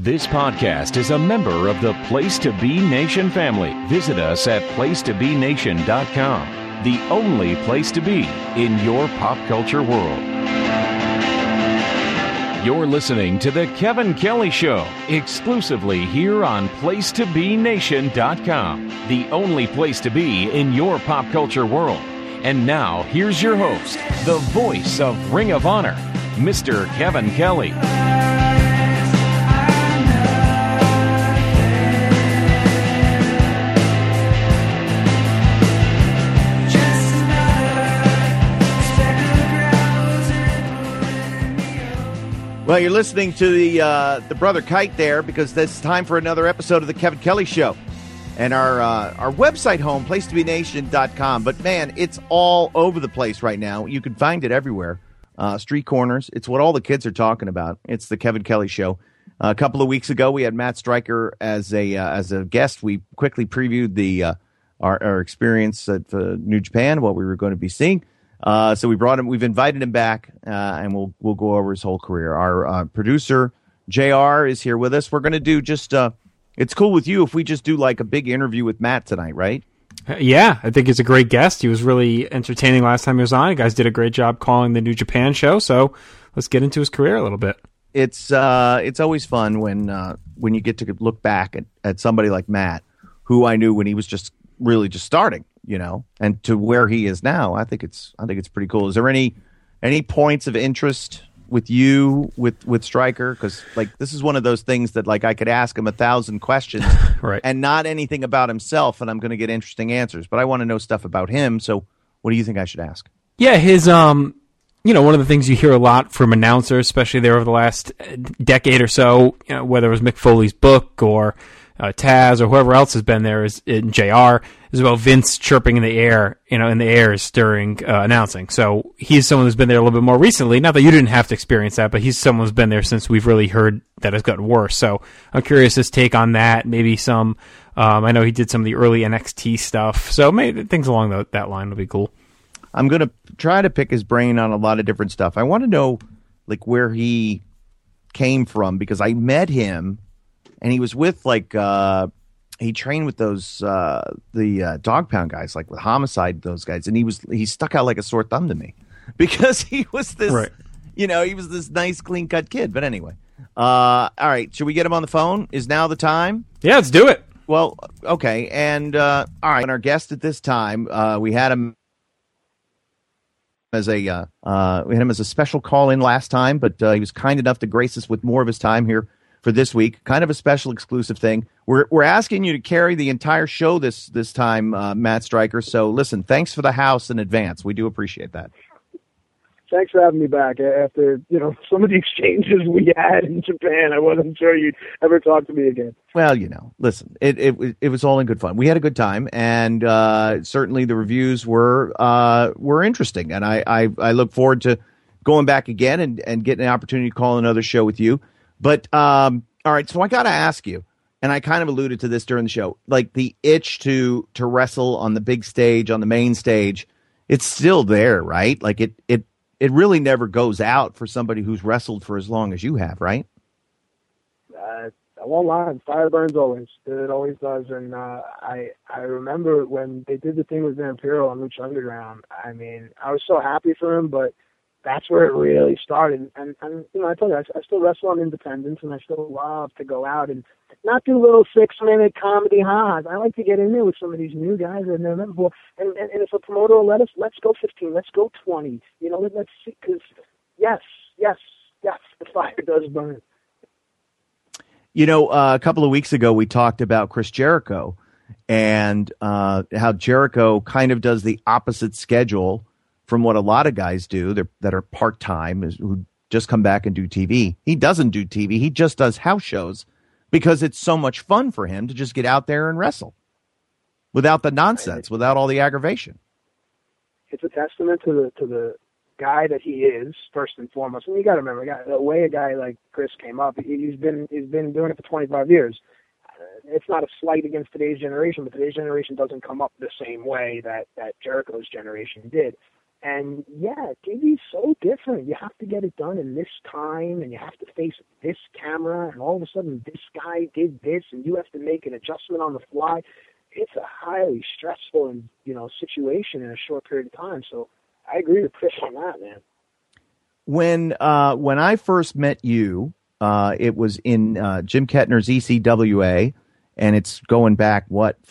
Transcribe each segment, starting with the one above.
This podcast is a member of the Place to Be Nation family. Visit us at placetobenation.com, the only place to be in your pop culture world. You're listening to The Kevin Kelly Show, exclusively here on placetobenation.com, the only place to be in your pop culture world. And now, here's your host, the voice of Ring of Honor, Mr. Kevin Kelly. Well, you're listening to the Brother Kite there because it's time for another episode of the Kevin Kelly Show. And our website home, placetobenation.com. But, man, it's all over the place right now. You can find it everywhere. Street corners. It's what all the kids are talking about. It's the Kevin Kelly Show. A couple of weeks ago, we had Matt Stryker as a guest. We quickly previewed our experience at New Japan, what we were going to be seeing. So we brought him. We've invited him back, and we'll go over his whole career. Our producer JR is here with us. We're going to do just. It's cool with you if we just do like a big interview with Matt tonight, right? Yeah, I think he's a great guest. He was really entertaining last time he was on. You guys did a great job calling the New Japan show. So let's get into his career a little bit. It's always fun when you get to look back at somebody like Matt, who I knew when he was just really just starting. You know, and to where he is now, I think it's pretty cool. Is there any points of interest with you with Stryker? Because like this is one of those things that like I could ask him 1,000 questions, right, and not anything about himself, and I'm going to get interesting answers. But I want to know stuff about him. So, what do you think I should ask? Yeah, his one of the things you hear a lot from announcers, especially there over the last decade or so, whether it was Mick Foley's book or Taz or whoever else has been there, is in JR, is about Vince chirping in the air, in the airs during announcing. So he's someone who's been there a little bit more recently. Not that you didn't have to experience that, but he's someone who's been there since we've really heard that it's gotten worse. So I'm curious his take on that. Maybe some, I know he did some of the early NXT stuff. So maybe things along that line will be cool. I'm going to try to pick his brain on a lot of different stuff. I want to know like where he came from because I met him. And he was with he trained with those the Dog Pound guys, like with Homicide, those guys, and he stuck out like a sore thumb to me because he was this, right. He was this nice, clean cut kid. But anyway, all right, should we get him on the phone? Is now the time? Yeah, let's do it. Well, okay, and all right, and our guest at this time, we had him as a special call in last time, but he was kind enough to grace us with more of his time here for this week, kind of a special exclusive thing. We're asking you to carry the entire show this time, Matt Stryker. So listen, thanks for the house in advance. We do appreciate that. Thanks for having me back. After some of the exchanges we had in Japan, I wasn't sure you'd ever talk to me again. Well, listen, it was all in good fun. We had a good time, and certainly the reviews were interesting, and I look forward to going back again and getting an opportunity to call another show with you. But, all right, so I got to ask you, and I kind of alluded to this during the show, like the itch to wrestle on the big stage, on the main stage, it's still there, right? Like it really never goes out for somebody who's wrestled for as long as you have, right? I won't lie, fire burns always. It always does. And I remember when they did the thing with Vampiro on Lucha Underground, I mean, I was so happy for him, but that's where it really started. And I told you, I still wrestle on independence, and I still love to go out and not do little 6-minute comedy ha-has. I like to get in there with some of these new guys I've never met before. And if a promoter will let us, let's go 15, let's go 20. Let's see, because yes, the fire does burn. A couple of weeks ago, we talked about Chris Jericho and how Jericho kind of does the opposite schedule from what a lot of guys do that are part-time, who just come back and do TV. He doesn't do TV. He just does house shows because it's so much fun for him to just get out there and wrestle without the nonsense, without all the aggravation. It's a testament to the guy that he is, first and foremost. And you got to remember, the way a guy like Chris came up, he's been doing it for 25 years. It's not a slight against today's generation, but today's generation doesn't come up the same way that Jericho's generation did. And yeah, TV's so different. You have to get it done in this time, and you have to face this camera, and all of a sudden this guy did this, and you have to make an adjustment on the fly. It's a highly stressful and situation in a short period of time. So I agree with Chris on that, man. When I first met you, it was in Jim Kettner's ECWA, and it's going back,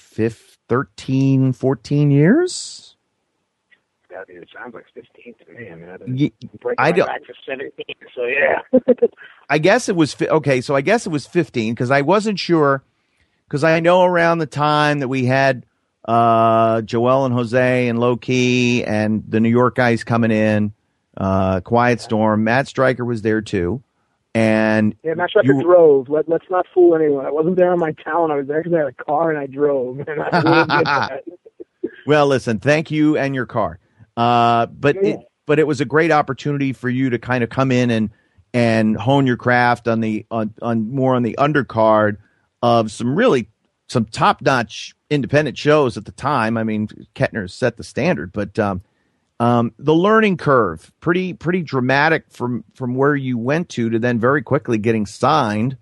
13, 14 years? It sounds like 15 to me. I mean, I don't. Back for 17, so yeah. I guess it was okay. So I guess it was 15 because I wasn't sure, because I know around the time that we had Joel and Jose and Low Key and the New York guys coming in, Quiet Storm, Matt Stryker was there too. And yeah, Matt Stryker drove. Let's not fool anyone. I wasn't there on my talent. I was there because I had a car and I drove. And I really did that. Well, listen, thank you and your car. But it was a great opportunity for you to kind of come in and hone your craft on more on the undercard of some top-notch independent shows at the time. I mean, Kettner set the standard, but the learning curve pretty dramatic from where you went to then very quickly getting signed,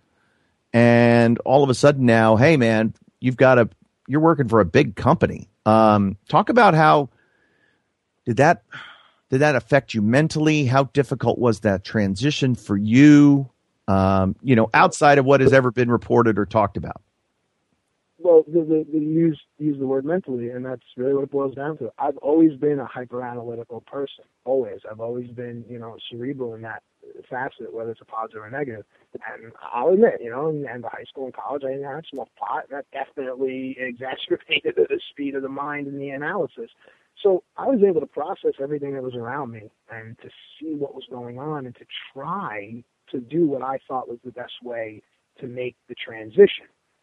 and all of a sudden now, hey man, you're working for a big company. Talk about how did that affect you mentally? How difficult was that transition for you? Outside of what has ever been reported or talked about. Well, use the word mentally, and that's really what it boils down to. I've always been a hyper-analytical person. Always. I've always been, cerebral in that facet, whether it's a positive or negative. And I'll admit, in the high school and college, I had smoked pot, and that definitely exacerbated the speed of the mind and the analysis. So I was able to process everything that was around me and to see what was going on and to try to do what I thought was the best way to make the transition.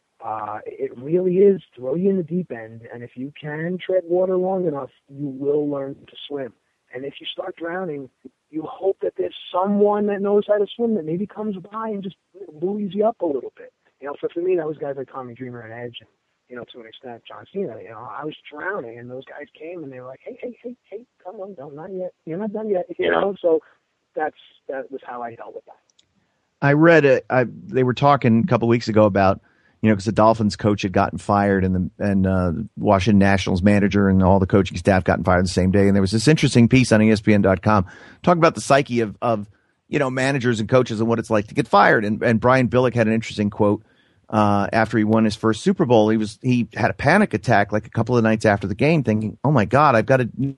It really is throw you in the deep end, and if you can tread water long enough, you will learn to swim. And if you start drowning, you hope that there's someone that knows how to swim that maybe comes by and just buoys you up a little bit. For me, that was guys like Tommy Dreamer and Edge, and to an extent, John Cena. I was drowning, and those guys came and they were like, "Hey, come on, no, not yet. You're not done yet." So that was how I dealt with that. I read it. They were talking a couple of weeks ago about, because the Dolphins coach had gotten fired and Washington Nationals manager and all the coaching staff gotten fired the same day. And there was this interesting piece on ESPN.com talking about the psyche of managers and coaches and what it's like to get fired. And Brian Billick had an interesting quote after he won his first Super Bowl. He had a panic attack like a couple of nights after the game, thinking, "Oh my God, I've got to.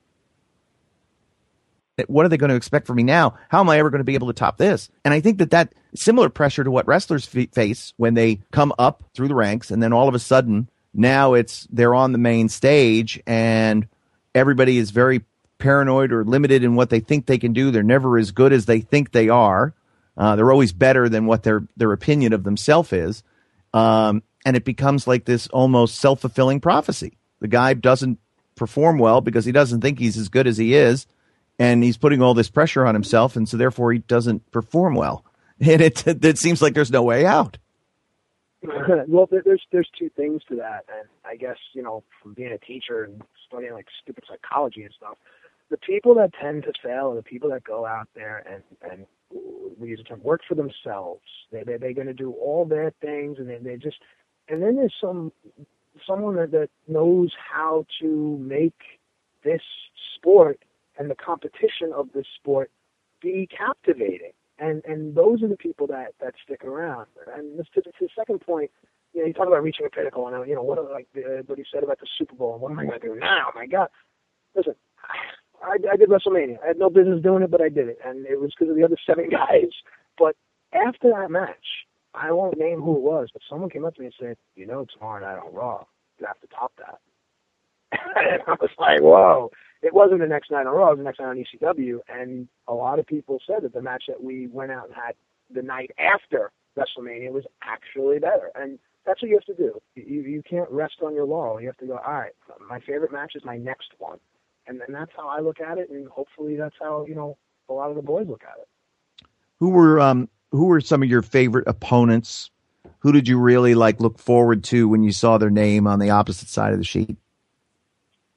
What are they going to expect from me now? How am I ever going to be able to top this?" And I think that similar pressure to what wrestlers face when they come up through the ranks, and then all of a sudden now they're on the main stage and everybody is very paranoid or limited in what they think they can do. They're never as good as they think they are. They're always better than what their opinion of themselves is. And it becomes like this almost self-fulfilling prophecy. The guy doesn't perform well because he doesn't think he's as good as he is. And he's putting all this pressure on himself, and so therefore he doesn't perform well. And it seems like there's no way out. Well, there's two things to that, and I guess from being a teacher and studying like stupid psychology and stuff, the people that tend to fail are the people that go out there and we use the term work for themselves. They're going to do all their things, and they just and then there's someone that knows how to make this sport and the competition of this sport be captivating. And those are the people that stick around. And to the second point, you talk about reaching a pinnacle, and what he said about the Super Bowl, and what am I going to do now? My God. Listen, I did WrestleMania. I had no business doing it, but I did it. And it was because of the other 7 guys. But after that match, I won't name who it was, but someone came up to me and said, tomorrow night on Raw, you have to top that. And I was like, whoa. It wasn't the next night on Raw, it was the next night on ECW, and a lot of people said that the match that we went out and had the night after WrestleMania was actually better. And that's what you have to do. You can't rest on your laurel. You have to go, all right, my favorite match is my next one. And that's how I look at it, and hopefully that's how, a lot of the boys look at it. Who were some of your favorite opponents? Who did you really look forward to when you saw their name on the opposite side of the sheet?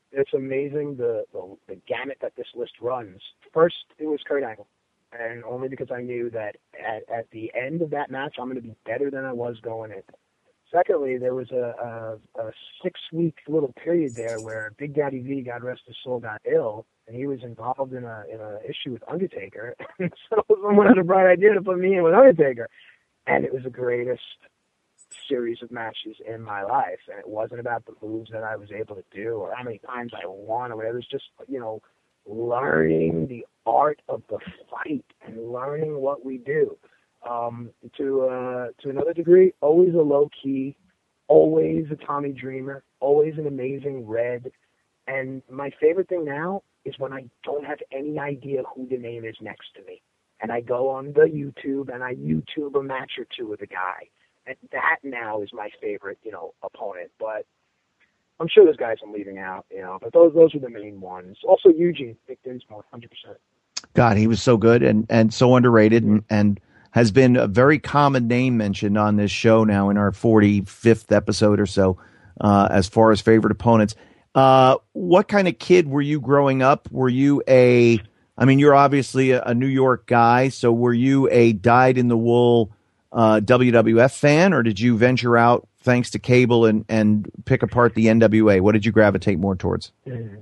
it's amazing the gamut that this list runs. First, it was Kurt Angle, and only because I knew that at the end of that match, I'm going to be better than I was going in. Secondly, there was a 6-week little period there where Big Daddy V, God rest his soul, got ill, and he was involved in a issue with Undertaker. So someone had a bright idea to put me in with Undertaker, and it was the greatest series of matches in my life. And it wasn't about the moves that I was able to do or how many times I won or whatever. It was just, learning the art of the fight and learning what we do. To another degree, always a low key, always a Tommy Dreamer, always an amazing Red. And my favorite thing now is when I don't have any idea who the name is next to me. And I go on the YouTube and I YouTube a match or two with a guy. And that now is my favorite, opponent. But I'm sure there's guys I'm leaving out, but those are the main ones. Also Eugene, Vic Dinsmore, 100%. God, he was so good and so underrated and has been a very common name mentioned on this show now in our 45th episode or so, as far as favorite opponents. What kind of kid were you growing up? Were you you're obviously a New York guy, so were you a dyed-in-the-wool WWF fan, or did you venture out thanks to cable and pick apart the NWA? What did you gravitate more towards?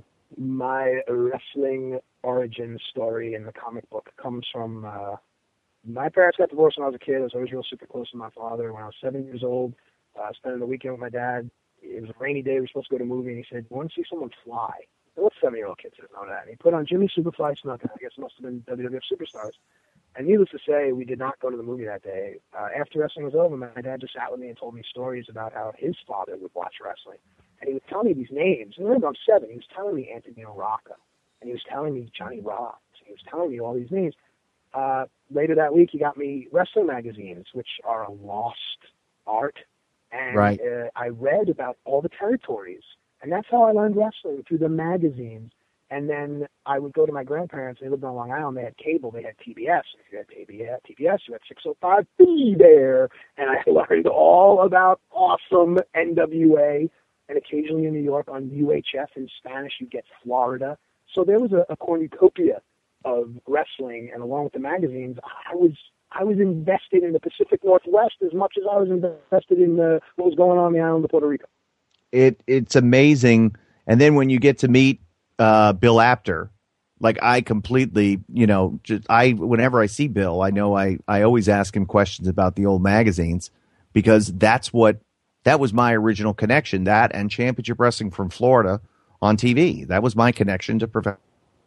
My wrestling origin story in the comic book comes from my parents got divorced when I was a kid. I was always real super close to my father. When I was 7 years old, spending the weekend with my dad. It was a rainy day. We were supposed to go to a movie, and he said, "You want to see someone fly?" And what 7-year-old kid doesn't know that? And he put on Jimmy Superfly Snuka. I guess it must have been WWF Superstars. And needless to say, we did not go to the movie that day. After wrestling was over, my dad just sat with me and told me stories about how his father would watch wrestling. And he would tell me these names. And remember, I'm 7. He was telling me Anthony Rocca. And he was telling me Johnny Rods. He was telling me all these names. Later that week, he got me wrestling magazines, which are a lost art. And right. I read about all the territories. And that's how I learned wrestling, through the magazines. And then I would go to my grandparents. They lived on Long Island. They had cable. They had TBS. If you had TBS, you had 605 Be There. And I learned all about awesome NWA. And occasionally in New York on UHF in Spanish, you get Florida. So there was a cornucopia of wrestling. And along with the magazines, I was invested in the Pacific Northwest as much as I was invested in what was going on the island of Puerto Rico. It's amazing. And then when you get to meet Bill Apter, like I completely, whenever I see Bill, I know I always ask him questions about the old magazines, because that was my original connection, that and Championship Wrestling from Florida on TV. That was my connection to professional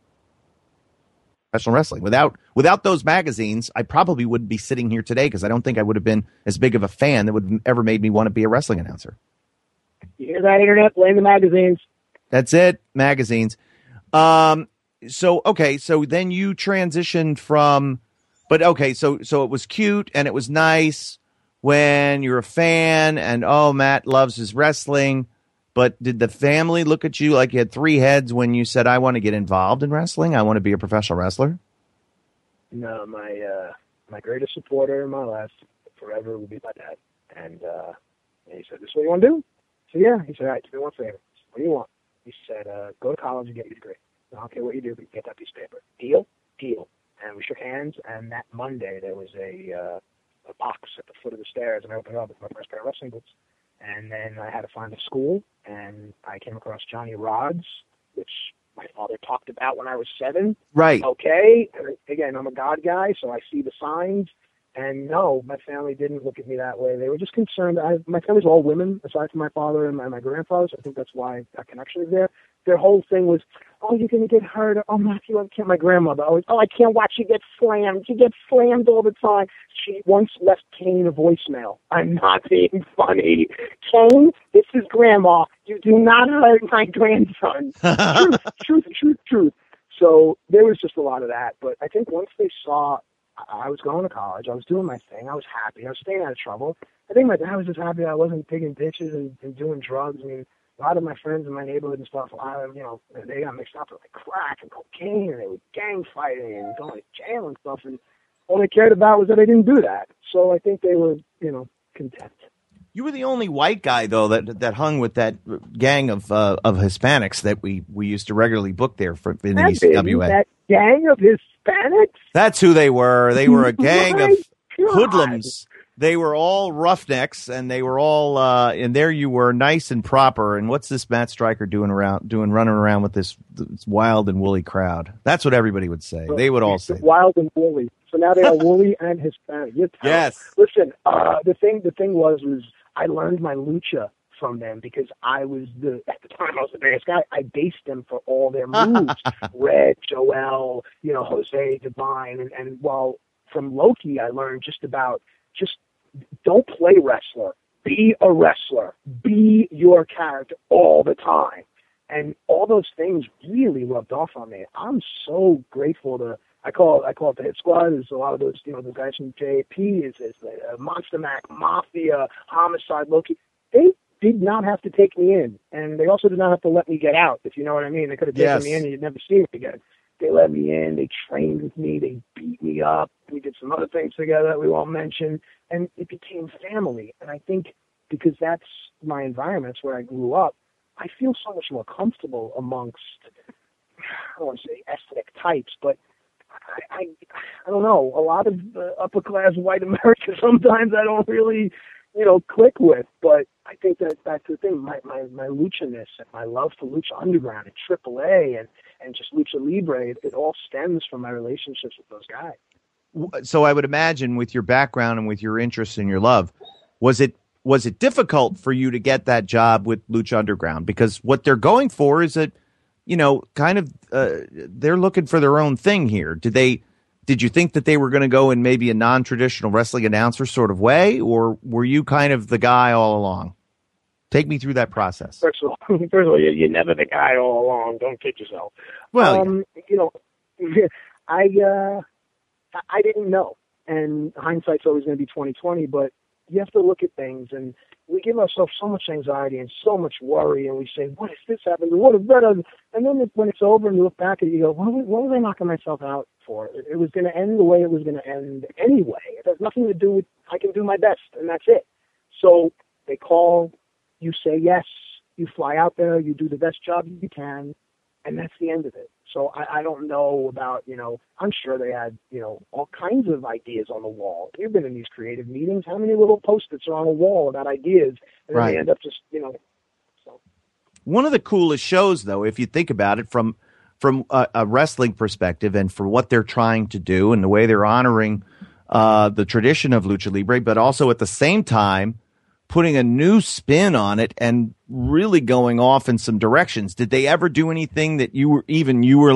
wrestling. Without those magazines, I probably wouldn't be sitting here today, because I don't think I would have been as big of a fan that would have ever made me want to be a wrestling announcer. You hear that, Internet? Blame the magazines. That's it, magazines. So then you transitioned from, so it was cute and it was nice when you're a fan and, Matt loves his wrestling. But did the family look at you like you had 3 heads when you said, I want to get involved in wrestling? I want to be a professional wrestler? No, my greatest supporter in my life forever will be my dad. And he said, "This is what you want to do?" So yeah, he said, "All right, do me one favor. What do you want?" He said, "Go to college and get your degree. I don't care what you do, but get that piece of paper. Deal? Deal." And we shook hands, and that Monday there was a box at the foot of the stairs, and I opened it up with my first pair of wrestling boots. And then I had to find a school, and I came across Johnny Rods, which my father talked about when I was 7. Right. Okay. And again, I'm a God guy, so I see the signs. And no, my family didn't look at me that way. They were just concerned. My family's all women, aside from my father and my grandfather, so I think that's why that connection is there. Their whole thing was, "Oh, you're going to get hurt." "Oh, Matthew, I can't." My grandmother always, "Oh, I can't watch you get slammed. You get slammed all the time." She once left Kane a voicemail. I'm not being funny. "Kane, this is Grandma. You do not hurt my grandson." Truth. So there was just a lot of that. But I think once they saw I was going to college, I was doing my thing, I was happy, I was staying out of trouble. I think my dad was just happy I wasn't taking bitches and doing drugs. I mean, a lot of my friends in my neighborhood and stuff, they got mixed up with like crack and cocaine, and they were gang fighting and going to jail and stuff. And all they cared about was that I didn't do that. So I think they were, content. You were the only white guy, though, that hung with that gang of Hispanics that we used to regularly book there in the ECWA. That gang of Hispanics? That's who they were. They were a gang of God. hoodlums. They were all roughnecks, and they were all. And there you were, nice and proper. And what's this Matt Stryker running around with this wild and woolly crowd? That's what everybody would say. They would all say wild and woolly. So now they are woolly and Hispanic. Yes. Listen, the thing was I learned my lucha from them because at the time I was the biggest guy. I based them for all their moves. Red, Joel, Jose, Divine, and while from Loki I learned just don't play wrestler. Be a wrestler. Be your character all the time. And all those things really rubbed off on me. I'm so grateful to. I call it the Hit Squad. There's a lot of those, the guys from JP, is Monster Mac, Mafia, Homicide, Loki. They did not have to take me in, and they also did not have to let me get out, if you know what I mean. They could have taken me in and you'd never see me again. They let me in. They trained with me. They beat me up. We did some other things together that we won't mention, and it became family. And I think because that's my environment, that's where I grew up, I feel so much more comfortable amongst, I don't want to say ethnic types, but I don't know, a lot of upper class white America sometimes I don't really, click with. But I think that's the thing. My lucha-ness and my love for Lucha Underground and AAA and just Lucha Libre, it all stems from my relationships with those guys. So I would imagine with your background and with your interest and your love, was it difficult for you to get that job with Lucha Underground? Because what they're going for is they're looking for their own thing here. Did you think that they were going to go in maybe a non-traditional wrestling announcer sort of way, or were you kind of the guy all along? Take me through that process. First of all, you're never the guy all along. Don't kid yourself. Well, I didn't know, and hindsight's always going to be 20/20. But you have to look at things, and we give ourselves so much anxiety and so much worry, and we say, what if this happens? What if that? And then when it's over and you look back at it, you go, what was I knocking myself out for? It was going to end the way it was going to end anyway. It has nothing to do with, I can do my best, and that's it. So they call, you say yes, you fly out there, you do the best job you can, and that's the end of it. So I don't know about, I'm sure they had, all kinds of ideas on the wall. You've been in these creative meetings. How many little Post-its are on a wall about ideas? And then they end up just, So. One of the coolest shows, though, if you think about it from a wrestling perspective and for what they're trying to do and the way they're honoring the tradition of Lucha Libre, but also at the same time putting a new spin on it and really going off in some directions. Did they ever do anything that you were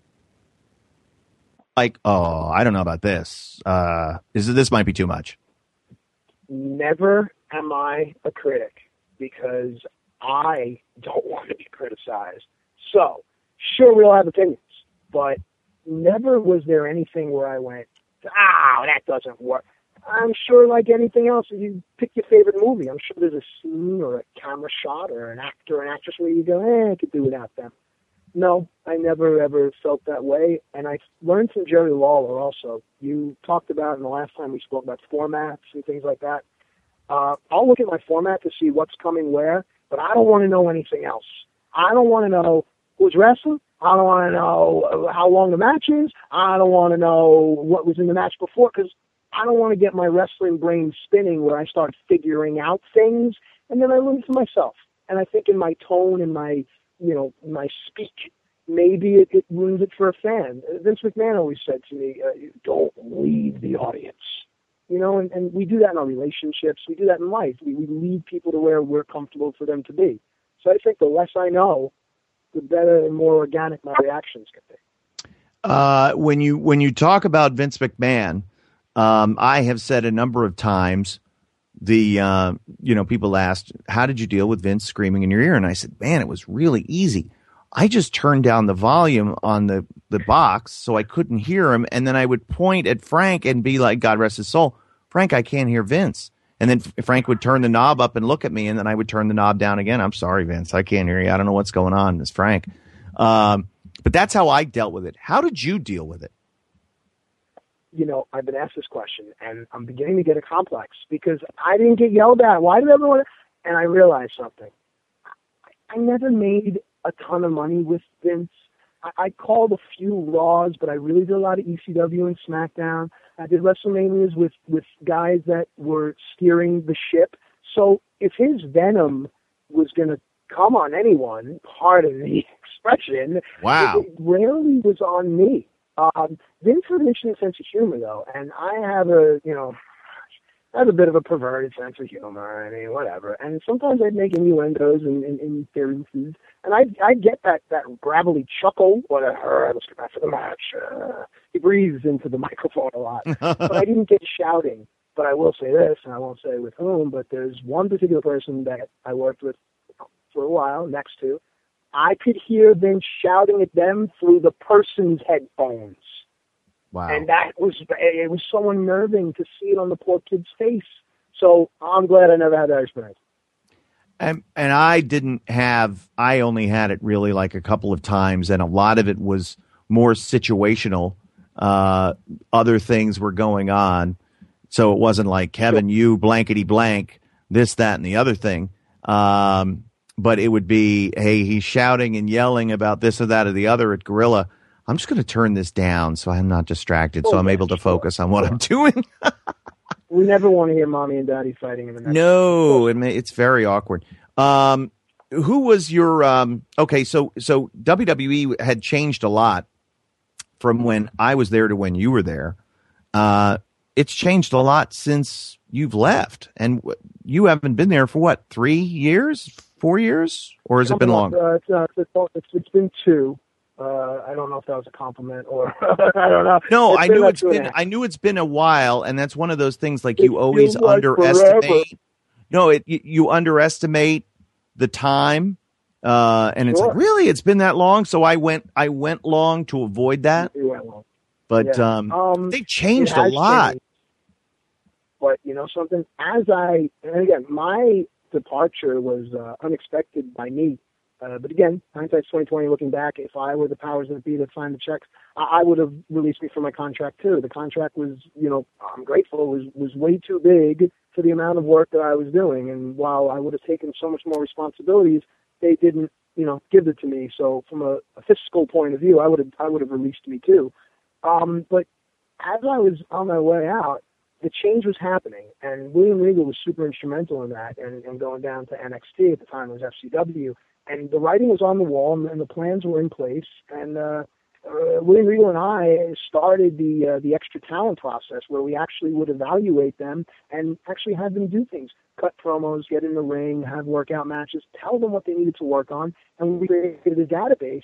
like, oh, I don't know about this. This might be too much? Never am I a critic because I don't want to be criticized. So, sure, we all have opinions, but never was there anything where I went, that doesn't work. I'm sure, like anything else, if you pick your favorite movie, I'm sure there's a scene or a camera shot or an actor or an actress where you go, I could do without them. No, I never, ever felt that way. And I learned from Jerry Lawler also. You talked about in the last time we spoke about formats and things like that. I'll look at my format to see what's coming where, but I don't want to know anything else. I don't want to know who's wrestling. I don't want to know how long the match is. I don't want to know what was in the match before, because I don't want to get my wrestling brain spinning where I start figuring out things, and then I learn for myself. And I think in my tone and my, my speak, maybe it ruins it for a fan. Vince McMahon always said to me, don't lead the audience. And we do that in our relationships. We do that in life. We lead people to where we're comfortable for them to be. So I think the less I know, the better and more organic my reactions can be. When you talk about Vince McMahon, I have said a number of times, people asked, how did you deal with Vince screaming in your ear? And I said, man, it was really easy. I just turned down the volume on the box so I couldn't hear him. And then I would point at Frank and be like, God rest his soul, Frank, I can't hear Vince. And then Frank would turn the knob up and look at me, and then I would turn the knob down again. I'm sorry, Vince, I can't hear you. I don't know what's going on. It's Frank. But that's how I dealt with it. How did you deal with it? I've been asked this question, and I'm beginning to get a complex because I didn't get yelled at. Why did everyone? And I realized something. I never made a ton of money with Vince. I called a few Raws, but I really did a lot of ECW and SmackDown. I did WrestleManias with guys that were steering the ship. So if his venom was going to come on anyone, pardon the expression, wow, it rarely was on me. Vince had an interesting sense of humor, though, and I have a bit of a perverted sense of humor. I mean, whatever. And sometimes I'd make innuendos and inferences, and I'd get that gravelly chuckle, whatever. Let's get back to the match. He breathes into the microphone a lot, but I didn't get shouting. But I will say this, and I won't say with whom, but there's one particular person that I worked with for a while, next to. I could hear them shouting at them through the person's headphones. Wow. And it was so unnerving to see it on the poor kid's face. So I'm glad I never had that experience. And I only had it really like a couple of times, and a lot of it was more situational. Other things were going on. So it wasn't like, Kevin, you blankety blank, this, that, and the other thing. But it would be, hey, he's shouting and yelling about this or that or the other at Gorilla. I'm just going to turn this down so I'm not distracted, so I'm able to focus on what I'm doing. We never want to hear mommy and daddy fighting in the next. No, it's very awkward. Who was your okay? So WWE had changed a lot from when I was there to when you were there. It's changed a lot since you've left, and you haven't been there for what, 3 years, 4 years, or has it been longer? It's been 2. I don't know if that was a compliment or I don't know. No, I knew it's been a while, and that's one of those things like you always underestimate. Forever. No, you underestimate the time, and it's Sure. like, really, it's been that long. So I went long to avoid that. You went long. But they changed a lot. Changed. But you know something, and again, my departure was unexpected by me. But again, hindsight's 20/20. Looking back, if I were the powers that be that signed the checks, I would have released me from my contract too. The contract was, I'm grateful, was way too big for the amount of work that I was doing. And while I would have taken so much more responsibilities, they didn't, give it to me. So from a fiscal point of view, I would have released me too. But as I was on my way out, the change was happening, and William Regal was super instrumental in that, and going down to NXT at the time it was FCW. And the writing was on the wall, and the plans were in place. And William Regal and I started the extra talent process, where we actually would evaluate them and actually have them do things, cut promos, get in the ring, have workout matches, tell them what they needed to work on, and we created a database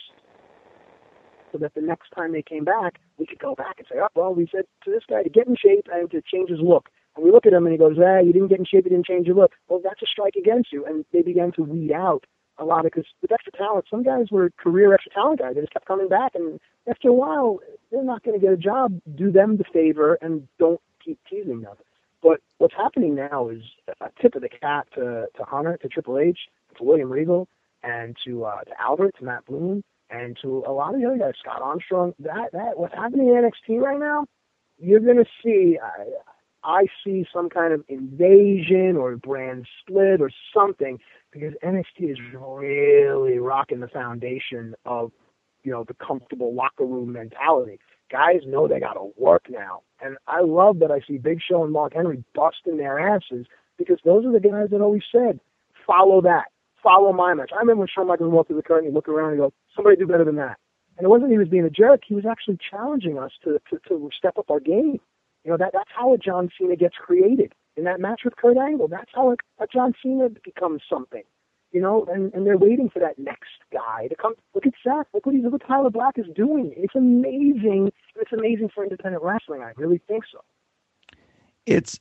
so that the next time they came back, we could go back and say, oh, well, we said to this guy to get in shape and to change his look. And we look at him, and he goes, you didn't get in shape, you didn't change your look. Well, that's a strike against you. And they began to weed out a lot because with extra talent, some guys were career extra talent guys. They just kept coming back, and after a while, they're not going to get a job. Do them the favor and don't keep teasing them. But what's happening now is a tip of the cap to Hunter, to Triple H, to William Regal, and to Albert, to Matt Bloom, and to a lot of the other guys, Scott Armstrong. That what's happening in NXT right now, you're going to see. I see some kind of invasion or brand split or something, because NXT is really rocking the foundation of, the comfortable locker room mentality. Guys know they got to work now. And I love that I see Big Show and Mark Henry busting their asses, because those are the guys that always said, follow that. Follow my match. I remember when Shawn Michaels walked through the curtain, he'd look around and go, somebody do better than that. And it wasn't he was being a jerk. He was actually challenging us to step up our game. That's how a John Cena gets created. In that match with Kurt Angle, that's how a John Cena becomes something. And they're waiting for that next guy to come. Look at Seth. Look what Tyler Black is doing. It's amazing. It's amazing for independent wrestling. I really think so. It's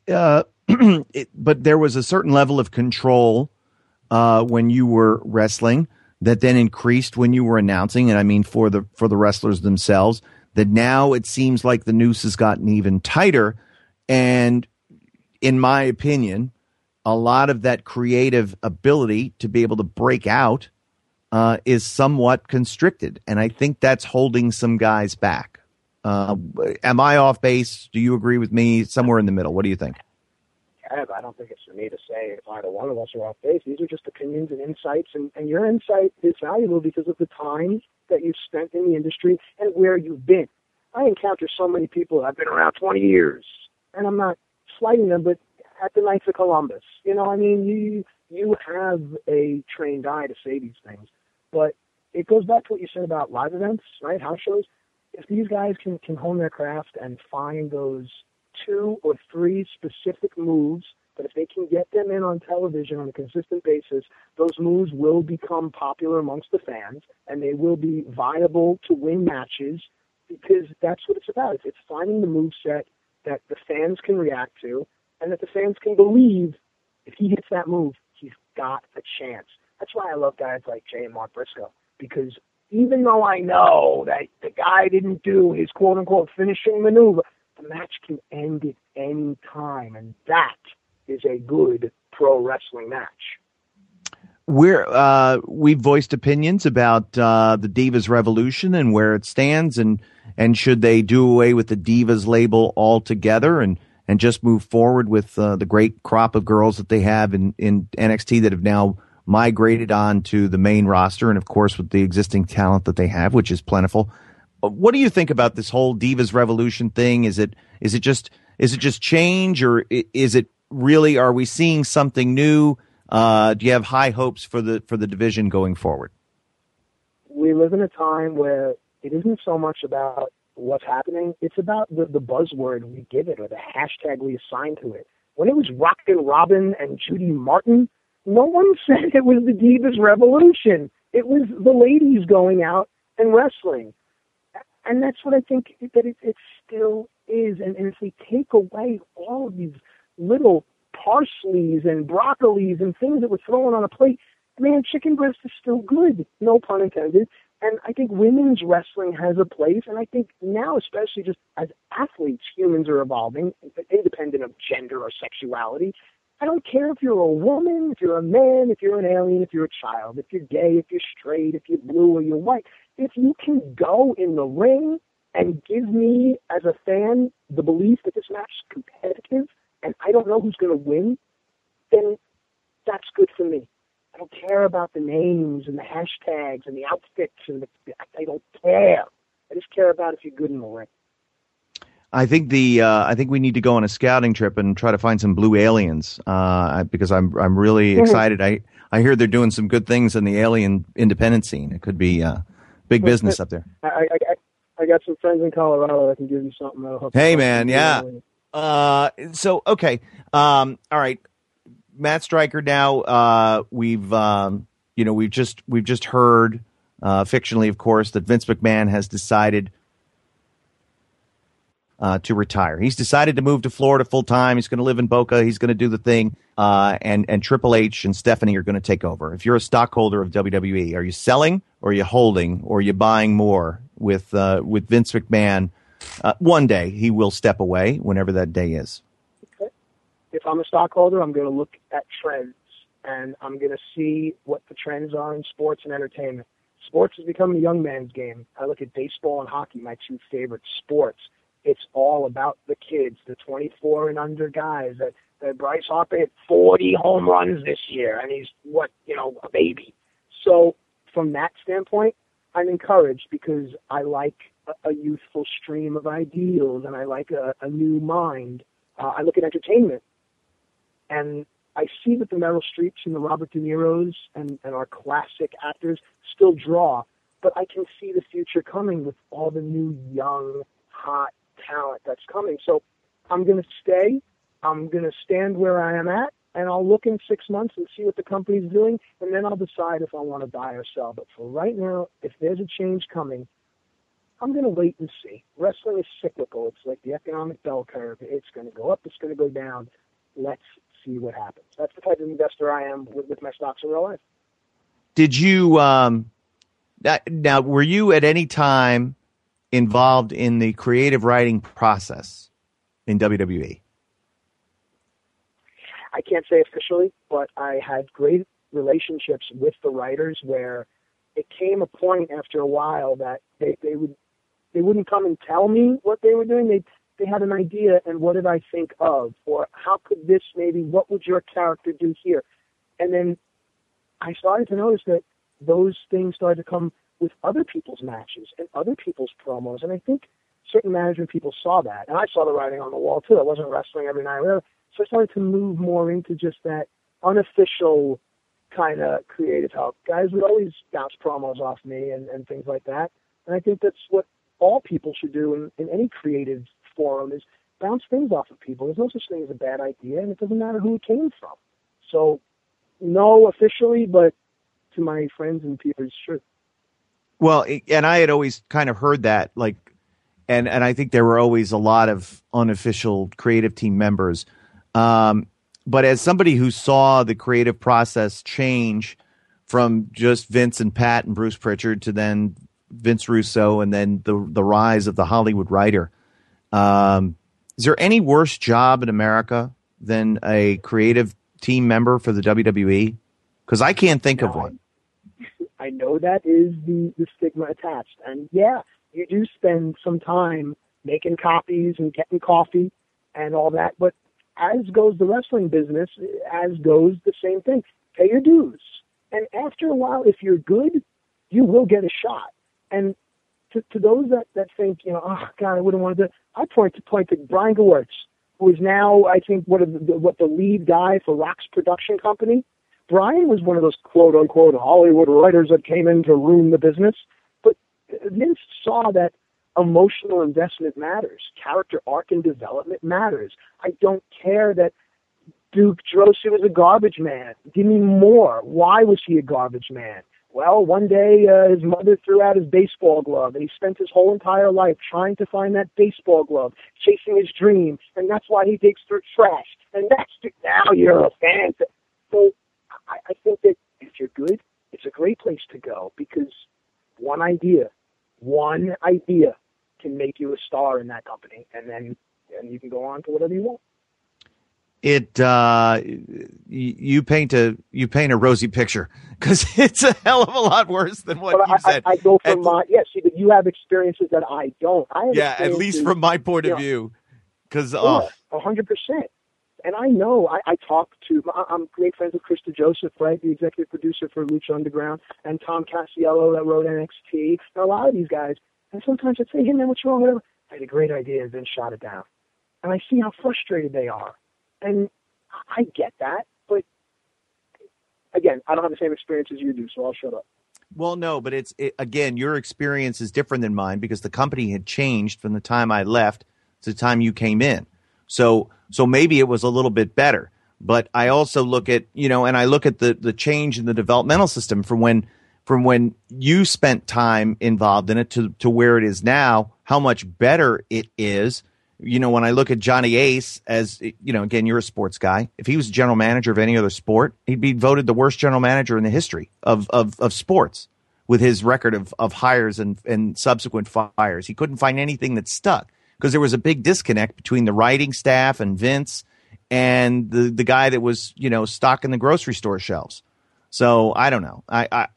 but there was a certain level of control when you were wrestling that then increased when you were announcing, and I mean for the wrestlers themselves. That now it seems like the noose has gotten even tighter, and in my opinion, a lot of that creative ability to be able to break out is somewhat constricted, and I think that's holding some guys back. Am I off base? Do you agree with me? Somewhere in the middle. What do you think? I don't think it's for me to say if either one of us are off base. These are just opinions and insights, and your insight is valuable because of the time that you've spent in the industry and where you've been. I encounter so many people. I've been around 20 years, and I'm not slighting them, but at the Knights of Columbus, I mean, you have a trained eye to say these things, but it goes back to what you said about live events, right? House shows. If these guys can hone their craft and find those 2 or 3 specific moves, that if they can get them in on television on a consistent basis, those moves will become popular amongst the fans, and they will be viable to win matches, because that's what it's about. It's finding the move set that the fans can react to, and that the fans can believe if he hits that move, he's got a chance. That's why I love guys like Jay and Mark Briscoe, because even though I know that the guy didn't do his quote-unquote finishing maneuver, the match can end at any time, and that is a good pro wrestling match. We've voiced opinions about the Divas Revolution and where it stands, and should they do away with the Divas label altogether and just move forward with the great crop of girls that they have in NXT that have now migrated on to the main roster, and of course with the existing talent that they have, which is plentiful. What do you think about this whole Divas Revolution thing? Is it just change, or is it really, are we seeing something new? Do you have high hopes for the division going forward? We live in a time where it isn't so much about what's happening. It's about the buzzword we give it, or the hashtag we assign to it. When it was Rockin' Robin and Judy Martin, no one said it was the Divas Revolution. It was the ladies going out and wrestling. And that's what I think that it still is. And if we take away all of these little parsleys and broccolis and things that we're throwing on a plate, man, chicken breast is still good, no pun intended. And I think women's wrestling has a place, and I think now, especially just as athletes, humans are evolving, independent of gender or sexuality. I don't care if you're a woman, if you're a man, if you're an alien, if you're a child, if you're gay, if you're straight, if you're blue or you're white. If you can go in the ring and give me, as a fan, the belief that this match is competitive and I don't know who's going to win, then that's good for me. I don't care about the names and the hashtags and the outfits, and I don't care. I just care about if you're good in the ring. I think we need to go on a scouting trip and try to find some blue aliens, because I'm really excited. I hear they're doing some good things in the alien independent scene. It could be big business up there. I got some friends in Colorado that can give you something that'll help. Hey man, yeah. So okay, all right. Matt Stryker. Now we've just heard fictionally, of course, that Vince McMahon has decided to retire. He's decided to move to Florida full time. He's going to live in Boca. He's going to do the thing. And Triple H and Stephanie are going to take over. If you're a stockholder of WWE, are you selling, or are you holding, or are you buying more with Vince McMahon? One day he will step away, whenever that day is. Okay. If I'm a stockholder, I'm going to look at trends, and I'm going to see what the trends are in sports and entertainment. Sports is becoming a young man's game. I look at baseball and hockey, my two favorite sports. It's all about the kids, the 24 and under guys. That Bryce Harper hit 40 home runs this year, and he's a baby. So from that standpoint, I'm encouraged, because I like a youthful stream of ideals, and I like a new mind. I look at entertainment, and I see that the Meryl Streeps and the Robert De Niros and our classic actors still draw, but I can see the future coming with all the new, young, hot talent that's coming. So I'm going to stay. I'm going to stand where I am at, and I'll look in 6 months and see what the company's doing, and then I'll decide if I want to buy or sell. But for right now, if there's a change coming, I'm going to wait and see. Wrestling is cyclical. It's like the economic bell curve. It's going to go up. It's going to go down. Let's see what happens. That's the type of investor I am with my stocks in real life. Did you now, were you at any time involved in the creative writing process in WWE? I can't say officially, but I had great relationships with the writers, where it came a point after a while that they would they wouldn't come and tell me what they were doing. They had an idea, and what did I think of? Or how could this maybe, what would your character do here? And then I started to notice that those things started to come with other people's matches and other people's promos. And I think certain management people saw that. And I saw the writing on the wall, too. I wasn't wrestling every night, whatever. So I started to move more into just that unofficial kind of creative help. Guys would always bounce promos off me and things like that. And I think that's what all people should do in any creative forum, is bounce things off of people. There's no such thing as a bad idea, and it doesn't matter who it came from. So, no officially, but to my friends and peers, sure. Well, and I had always kind of heard that, like, and I think there were always a lot of unofficial creative team members. But as somebody who saw the creative process change from just Vince and Pat and Bruce Pritchard to then Vince Russo and then the rise of the Hollywood writer, is there any worse job in America than a creative team member for the WWE? Because I can't think of one. I know that is the stigma attached. And yeah, you do spend some time making copies and getting coffee and all that. But as goes the wrestling business, as goes the same thing. Pay your dues. And after a while, if you're good, you will get a shot. And to those that think, oh, God, I wouldn't want to do it, I point to Brian Gewirtz, who is now, I think, the lead guy for Rock's production company. Brian was one of those quote-unquote Hollywood writers that came in to ruin the business. But Vince saw that emotional investment matters. Character arc and development matters. I don't care that Duke Droese was a garbage man. Give me more. Why was he a garbage man? Well, one day his mother threw out his baseball glove, and he spent his whole entire life trying to find that baseball glove, chasing his dream, and that's why he digs through trash. And now you're a fan. So I think that if you're good, it's a great place to go, because one idea can make you a star in that company, and then you can go on to whatever you want. You paint a rosy picture, because it's a hell of a lot worse than what you said. I go from but you have experiences that I don't. At least from my point of view, because 100%. And I know I talk to. I'm great friends with Krista Joseph, right, the executive producer for Lucha Underground, and Tom Cassiello that wrote NXT. And a lot of these guys, and sometimes I'd say, "Hey man, what's wrong?" Whatever. I had a great idea, and then shot it down. And I see how frustrated they are. And I get that, but again, I don't have the same experience as you do, so I'll shut up. Well, no, but again, your experience is different than mine, because the company had changed from the time I left to the time you came in. So maybe it was a little bit better. But I also look at, and I look at the change in the developmental system from when you spent time involved in it to where it is now, how much better it is. When I look at Johnny Ace, as again, you're a sports guy. If he was general manager of any other sport, he'd be voted the worst general manager in the history of sports, with his record of hires and subsequent fires. He couldn't find anything that stuck, because there was a big disconnect between the writing staff and Vince and the guy that was, stocking the grocery store shelves. So I don't know.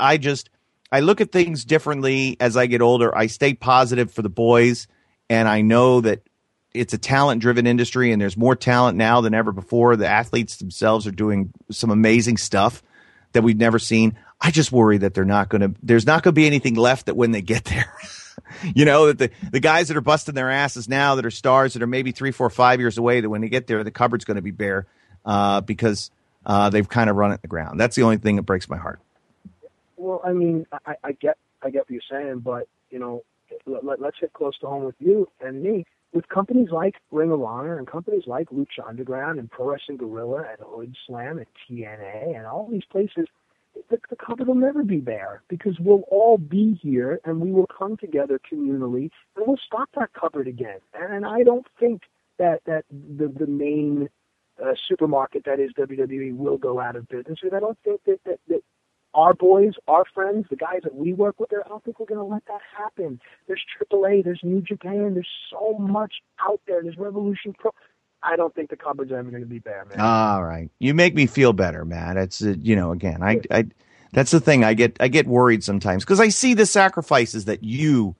I look at things differently as I get older. I stay positive for the boys, and I know that it's a talent-driven industry, and there's more talent now than ever before. The athletes themselves are doing some amazing stuff that we've never seen. I just worry that there's not going to be anything left that when they get there, that the guys that are busting their asses now, that are stars, that are maybe 3, 4, 5 years away, that when they get there, the cupboard's going to be bare because they've kind of run it in the ground. That's the only thing that breaks my heart. Well, I mean, I get what you're saying, but let's hit close to home with you and me. With companies like Ring of Honor and companies like Lucha Underground and Pro Wrestling Guerrilla and Hood Slam and TNA and all these places, the cupboard will never be bare, because we'll all be here and we will come together communally and we'll stock that cupboard again. And I don't think that the main supermarket that is WWE will go out of business. And I don't think that our boys, our friends, the guys that we work with, I don't think we're going to let that happen. There's AAA, there's New Japan, there's so much out there. There's Revolution Pro. I don't think the cupboard's ever going to be bare, man. All right. You make me feel better, Matt. It's, again, I that's the thing. I get worried sometimes, because I see the sacrifices that you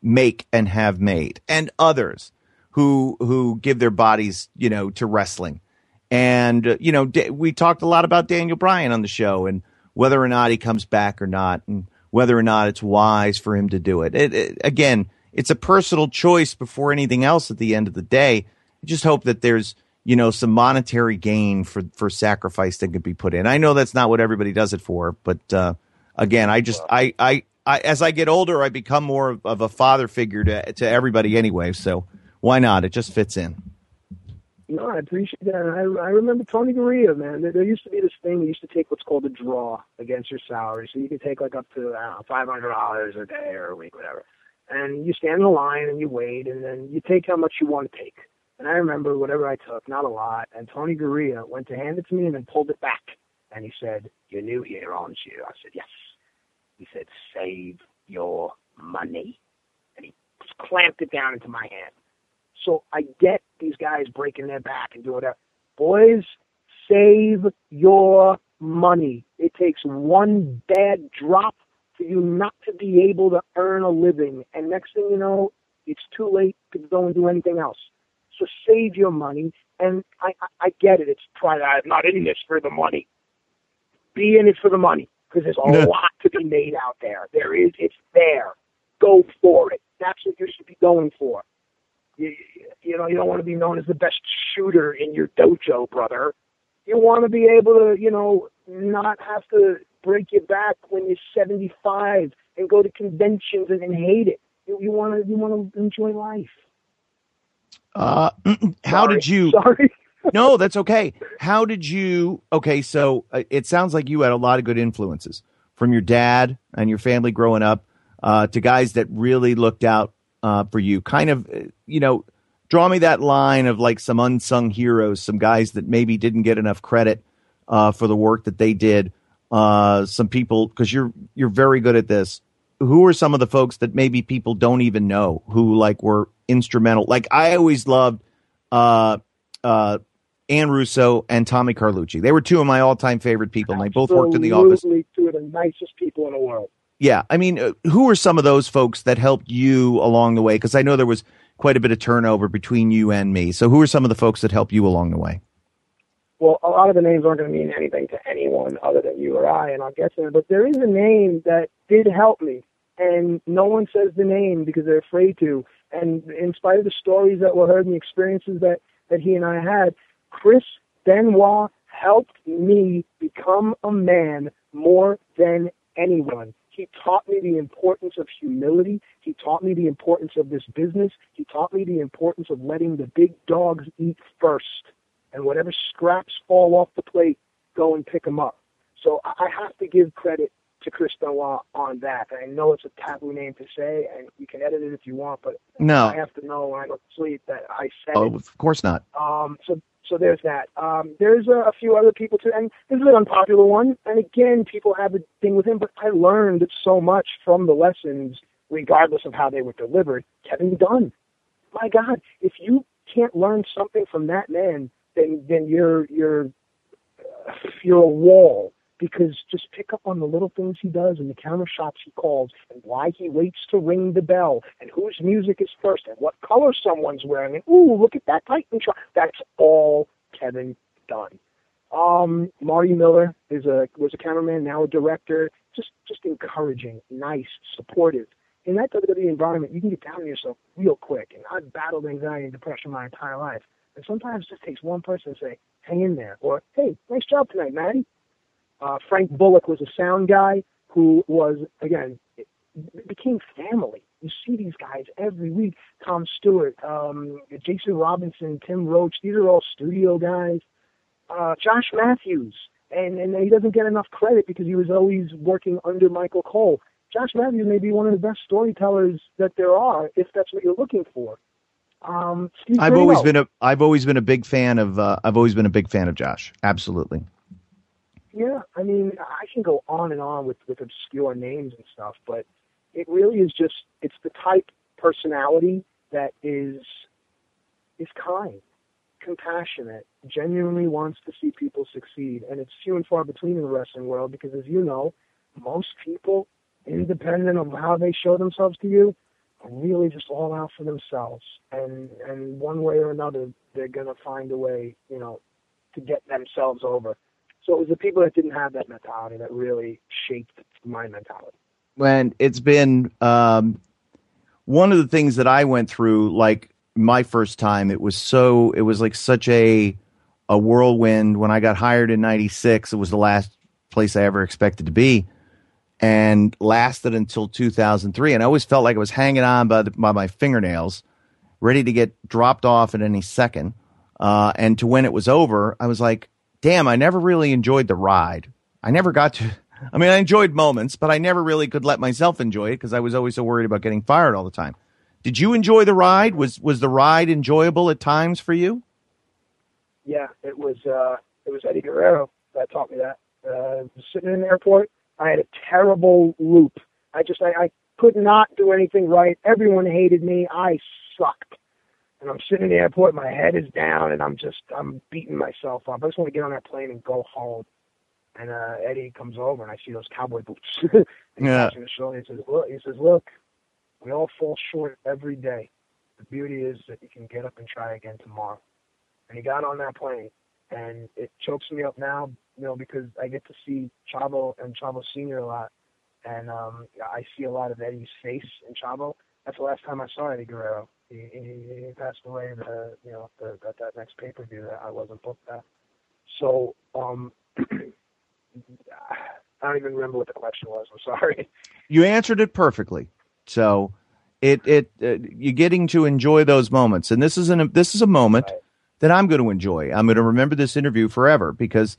make and have made, and others who give their bodies, to wrestling. And, we talked a lot about Daniel Bryan on the show and whether or not he comes back or not, and whether or not it's wise for him to do it. Again, it's a personal choice before anything else at the end of the day. I just hope that there's, some monetary gain for sacrifice that could be put in. I know that's not what everybody does it for, but again, I as I get older, I become more of a father figure to everybody anyway. So why not? It just fits in. No, I appreciate that. I remember Tony Garea, man. There used to be this thing. We used to take what's called a draw against your salary. So you could take like up to $500 a day or a week, whatever. And you stand in the line and you wait, and then you take how much you want to take. And I remember whatever I took, not a lot. And Tony Garea went to hand it to me and then pulled it back. And he said, "You're new here, aren't you?" I said, "Yes." He said, "Save your money." And he clamped it down into my hand. So I get these guys breaking their back and doing whatever. Boys, save your money. It takes one bad drop for you not to be able to earn a living. And next thing you know, it's too late to go and do anything else. So save your money. And I get it. It's pride. I'm not in this for the money. Be in it for the money, because there's a lot to be made out there. It's there. Go for it. That's what you should be going for. You don't want to be known as the best shooter in your dojo, brother. You want to be able to, not have to break your back when you're 75 and go to conventions and hate it. You want to enjoy life. How did you? Sorry. No, that's okay. How did you? Okay, so it sounds like you had a lot of good influences from your dad and your family growing up to guys that really looked out for you. Kind of, draw me that line of like some unsung heroes, some guys that maybe didn't get enough credit for the work that they did. Some people, because you're very good at this. Who are some of the folks that maybe people don't even know who like were instrumental? Like I always loved Ann Russo and Tommy Carlucci. They were two of my all-time favorite people, and they both worked in the office. Absolutely, two of the nicest people in the world. Yeah, I mean, who are some of those folks that helped you along the way? Because I know there was quite a bit of turnover between you and me. So who are some of the folks that helped you along the way? Well, a lot of the names aren't going to mean anything to anyone other than you or I, and I'll get to it. But there is a name that did help me, and no one says the name because they're afraid to. And in spite of the stories that were heard and the experiences that he and I had, Chris Benoit helped me become a man more than anyone. He taught me the importance of humility. He taught me the importance of this business. He taught me the importance of letting the big dogs eat first. And whatever scraps fall off the plate, go and pick them up. So I have to give credit to Chris Benoit on that. I know it's a taboo name to say, and you can edit it if you want, but no. I have to know when I go to sleep that I said it. Oh, of course not. So there's that. There's a few other people too, and this is an unpopular one. And again, people have a thing with him, but I learned so much from the lessons, regardless of how they were delivered. Kevin Dunn. My God, if you can't learn something from that man, then you're a wall. Because just pick up on the little things he does and the camera shots he calls and why he waits to ring the bell and whose music is first and what color someone's wearing. And, ooh, look at that Titan shot. That's all Kevin Dunn. Marty Miller was a cameraman, now a director. Just encouraging, nice, supportive. In that WWE environment, you can get down on yourself real quick. And I've battled anxiety and depression my entire life. And sometimes it just takes one person to say, hang in there. Or, hey, nice job tonight, Maddie. Frank Bullock was a sound guy who was, again, it became family. You see these guys every week. Tom Stewart, Jason Robinson, Tim Roach. These are all studio guys. Josh Matthews. And he doesn't get enough credit because he was always working under Michael Cole. Josh Matthews may be one of the best storytellers that there are, if that's what you're looking for. I've always been a big fan of Josh. Absolutely. Yeah, I mean, I can go on and on with obscure names and stuff, but it really is just, it's the type personality that is kind, compassionate, genuinely wants to see people succeed. And it's few and far between in the wrestling world because, as you know, most people, independent of how they show themselves to you, really just all out for themselves. And one way or another, they're going to find a way, to get themselves over. So it was the people that didn't have that mentality that really shaped my mentality. And it's been one of the things that I went through, like my first time, it was like such a whirlwind. When I got hired in 96, it was the last place I ever expected to be, and lasted until 2003. And I always felt like I was hanging on by my fingernails, ready to get dropped off at any second. And to when it was over, I was like, damn, I never really enjoyed the ride. I never got to, I enjoyed moments, but I never really could let myself enjoy it because I was always so worried about getting fired all the time. Did you enjoy the ride? Was the ride enjoyable at times for you? Yeah, it was Eddie Guerrero that taught me that. Sitting in the airport, I had a terrible loop. I could not do anything right. Everyone hated me. I sucked. And I'm sitting in the airport, my head is down, and I'm beating myself up. I just want to get on that plane and go home. And Eddie comes over, and I see those cowboy boots. And he taps me on the shoulder. He says, look, we all fall short every day. The beauty is that you can get up and try again tomorrow. And he got on that plane, and it chokes me up now, because I get to see Chavo and Chavo Sr. a lot, and I see a lot of Eddie's face in Chavo. That's the last time I saw Eddie Guerrero. He passed away that next pay-per-view that I wasn't booked at. So I don't even remember what the question was. I'm sorry. You answered it perfectly. So you're getting to enjoy those moments, and this is a moment that I'm going to enjoy. I'm going to remember this interview forever because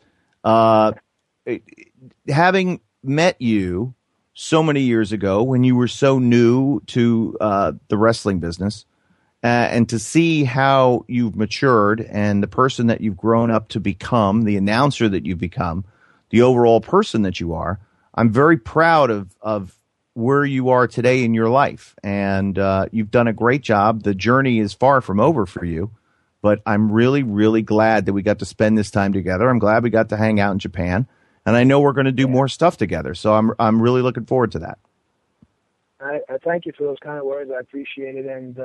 having met you so many years ago when you were so new to the wrestling business, and to see how you've matured and the person that you've grown up to become, the announcer that you've become, the overall person that you are, I'm very proud of where you are today in your life. And you've done a great job. The journey is far from over for you. But I'm really, really glad that we got to spend this time together. I'm glad we got to hang out in Japan. And I know we're going to do more stuff together. So I'm really looking forward to that. I thank you for those kind of words. I appreciate it. And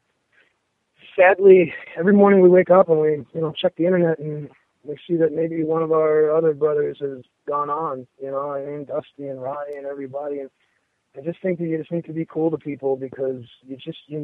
sadly, every morning we wake up and we check the internet and we see that maybe one of our other brothers has gone on. Dusty and Ronnie and everybody. And I just think that you just need to be cool to people because you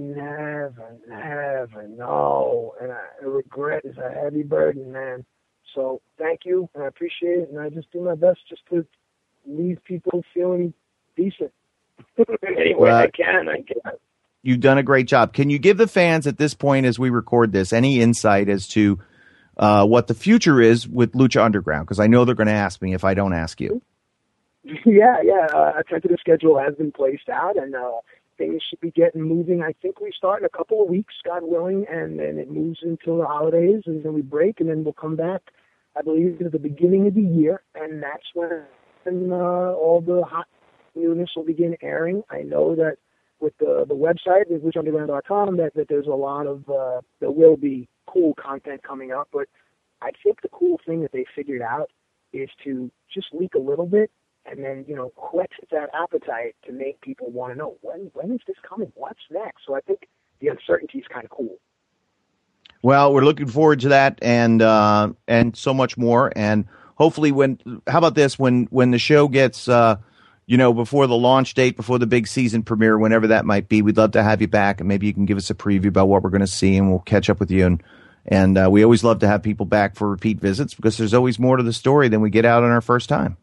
never know. And regret is a heavy burden, man. So thank you, and I appreciate it, and I just do my best just to leave people feeling decent. Any way I can. You've done a great job. Can you give the fans at this point, as we record this, any insight as to what the future is with Lucha Underground? Because I know they're going to ask me if I don't ask you. Yeah. A tentative schedule has been placed out, and things should be getting moving. I think we start in a couple of weeks, God willing, and then it moves until the holidays, and then we break, and then we'll come back, I believe, at the beginning of the year, and that's when all the hot newness will begin airing. I know that with the website, luchaunderground.com, that there's a lot of, there will be cool content coming up, but I think the cool thing that they figured out is to just leak a little bit and then, whet that appetite to make people want to know, when is this coming? What's next? So I think the uncertainty is kind of cool. Well, we're looking forward to that and so much more. And hopefully how about this, when the show gets, before the launch date, before the big season premiere, whenever that might be, we'd love to have you back, and maybe you can give us a preview about what we're going to see, and we'll catch up with you. And we always love to have people back for repeat visits because there's always more to the story than we get out on our first time.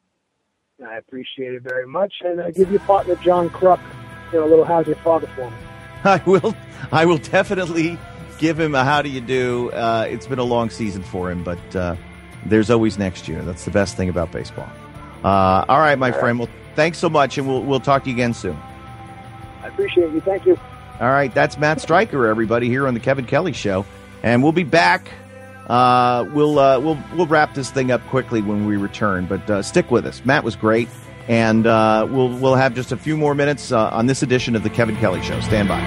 I appreciate it very much, and I give your partner John Kruk a little how's your father for me. I will definitely give him a how do you do. It's been a long season for him, but there's always next year. That's the best thing about baseball. All right, my friend. Well, thanks so much, and we'll talk to you again soon. I appreciate you. Thank you. All right, that's Matt Stryker, everybody, here on the Kevin Kelly Show, and we'll be back. We'll wrap this thing up quickly when we return, but stick with us. Matt was great, and we'll have just a few more minutes on this edition of the Kevin Kelly Show. Stand by.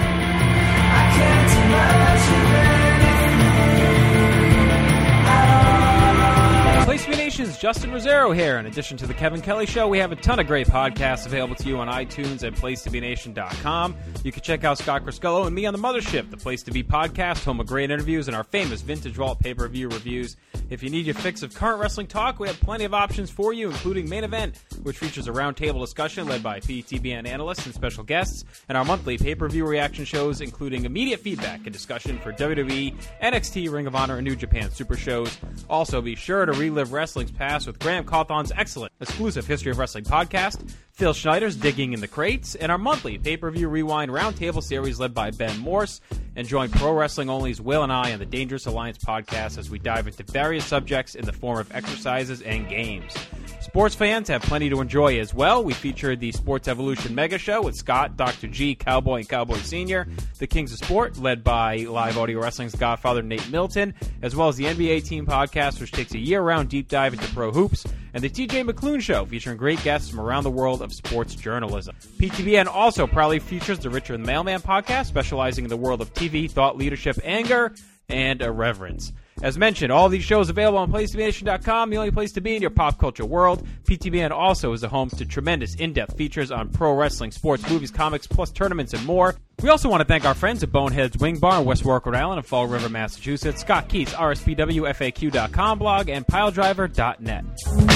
PlayStation Nation's Justin Rosero here. In addition to The Kevin Kelly Show, we have a ton of great podcasts available to you on iTunes and PlaceToBeNation.com. You can check out Scott Criscullo and me on The Mothership, the Place to Be podcast, home of great interviews and our famous Vintage Vault pay-per-view reviews. If you need your fix of current wrestling talk, we have plenty of options for you, including Main Event, which features a roundtable discussion led by PTBN analysts and special guests, and our monthly pay-per-view reaction shows, including immediate feedback and discussion for WWE, NXT, Ring of Honor, and New Japan Super Shows. Also, be sure to relive wrestling's past with Graham Cawthon's excellent exclusive History of Wrestling podcast, Phil Schneider's Digging in the Crates, and our monthly pay-per-view rewind roundtable series led by Ben Morse. And join Pro Wrestling Only's Will and I on the Dangerous Alliance podcast as we dive into various subjects in the form of exercises and games. Sports fans have plenty to enjoy as well. We featured the Sports Evolution Mega Show with Scott, Dr. G, Cowboy, and Cowboy Sr., the Kings of Sport, led by Live Audio Wrestling's Godfather Nate Milton, as well as the NBA Team Podcast, which takes a year-round deep dive into pro hoops, and the TJ McClune Show, featuring great guests from around the world of sports journalism. PTBN also proudly features the Richard the Mailman Podcast, specializing in the world of TV, thought leadership, anger, and irreverence. As mentioned, all of these shows available on PlaceToBeNation.com, the only place to be in your pop culture world. PTBN also is the home to tremendous in-depth features on pro wrestling, sports, movies, comics, plus tournaments and more. We also want to thank our friends at Bonehead's Wing Bar in West Warwick, Rhode Island, and Fall River, Massachusetts, Scott Keats, RSPWFAQ.com blog, and PileDriver.net.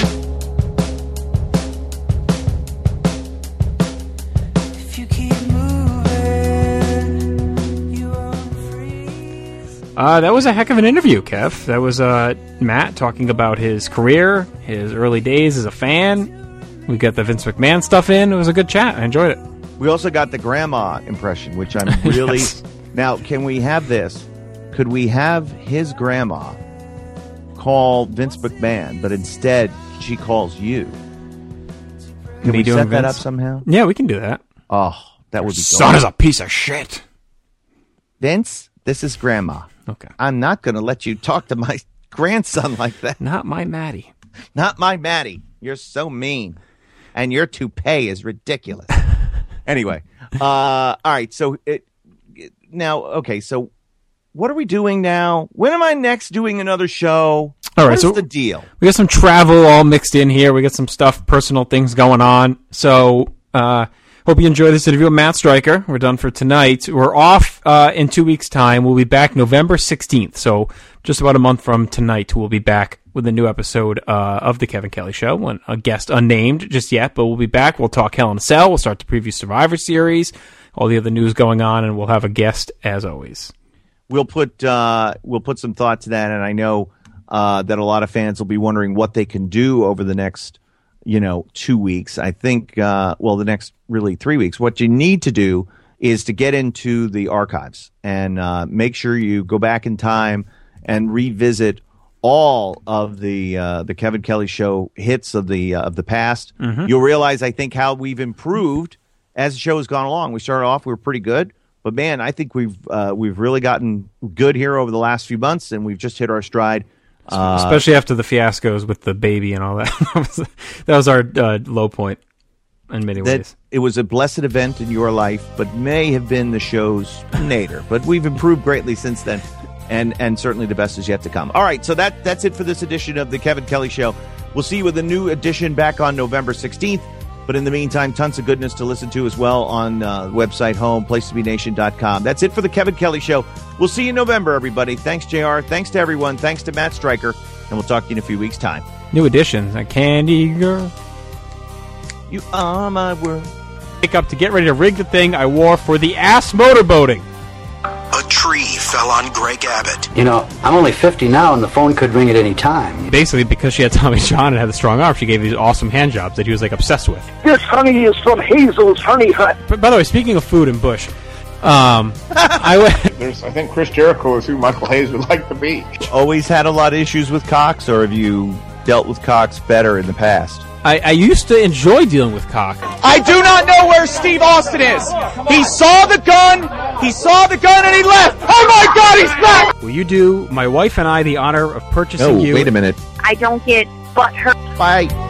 If you keep that was a heck of an interview, Kev. That was Matt talking about his career, his early days as a fan. We got the Vince McMahon stuff in. It was a good chat. I enjoyed it. We also got the grandma impression, which I'm really... Yes. Now, can we have this? Could we have his grandma call Vince McMahon, but instead she calls you? Can we set that up somehow? Yeah, we can do that. Oh, that would be Son is a piece of shit. Vince, this is Grandma. Okay. I'm not going to let you talk to my grandson like that. Not my Maddie. Not my Maddie. You're so mean. And your toupee is ridiculous. Anyway. All right. So so what are we doing now? When am I next doing another show? All right. What's so the deal? We got some travel all mixed in here. We got some stuff, personal things going on. So, hope you enjoy this interview with Matt Stryker. We're done for tonight. We're off in 2 weeks' time. We'll be back November 16th. So just about a month from tonight, we'll be back with a new episode of The Kevin Kelly Show. When a guest unnamed just yet, but we'll be back. We'll talk Hell in a Cell. We'll start the preview Survivor Series, all the other news going on, and we'll have a guest as always. We'll put some thought to that, and I know that a lot of fans will be wondering what they can do over the next 2 weeks. I think, the next really 3 weeks. What you need to do is to get into the archives and make sure you go back in time and revisit all of the Kevin Kelly Show hits of the past. Mm-hmm. You'll realize, I think, how we've improved as the show has gone along. We started off, we were pretty good, but man, I think we've really gotten good here over the last few months, and we've just hit our stride. Especially after the fiascos with the baby and all that. That was our low point in many ways. It was a blessed event in your life, but may have been the show's nadir. But we've improved greatly since then, and certainly the best is yet to come. All right, so that's it for this edition of the Kevin Kelly Show. We'll see you with a new edition back on November 16th. But in the meantime, tons of goodness to listen to as well on website home, PlaceToBeNation.com. That's it for the Kevin Kelly Show. We'll see you in November, everybody. Thanks, JR. Thanks to everyone. Thanks to Matt Stryker. And we'll talk to you in a few weeks' time. New editions. A Candy Girl. You are my world. Pick up to get ready to rig the thing I wore for the ass motorboating. A tree fell on Greg Abbott. You know, I'm only 50 now, and the phone could ring at any time. Basically, because she had Tommy John and had the strong arm, she gave these awesome hand jobs that he was, obsessed with. This honey is from Hazel's Honey Hut. But, by the way, speaking of food and Bush, I think Chris Jericho is who Michael Hayes would like to be. Always had a lot of issues with Cox, or have you dealt with Cox better in the past? I used to enjoy dealing with Cox. I do not know where Steve Austin is. He saw the gun, and he left. Oh my God, he's back! Will you do my wife and I the honor of purchasing you? Wait a minute. I don't get butthurt. Bye.